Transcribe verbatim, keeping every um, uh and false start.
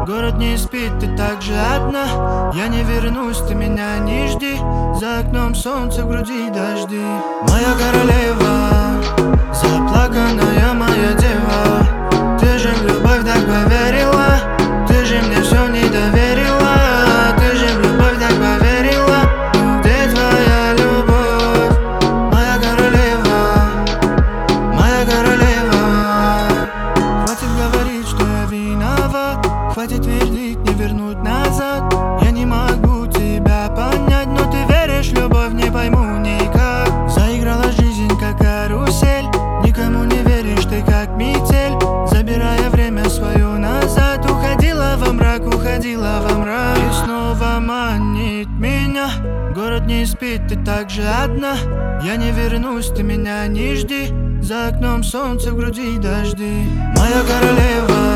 Город не спит, ты так же одна. Я не вернусь, ты меня не жди. За окном солнце, в груди дожди. Моя королева, заплаканная моя дева. Ты же в любовь так поверила, ты же мне все не доверила. Ты же в любовь так поверила. Ну где твоя любовь? Моя королева, моя королева. Хватит говорить, что я виноват. Хватит твердить, не вернуть назад. Я не могу тебя понять, но ты веришь в любовь, не пойму никак. Заиграла жизнь как карусель, никому не веришь, ты как метель. Забирая время свое назад, уходила во мрак, уходила во мрак. И снова манит меня. Город не спит, ты так же одна. Я не вернусь, ты меня не жди. За окном солнце, в груди дожди. Моя королева,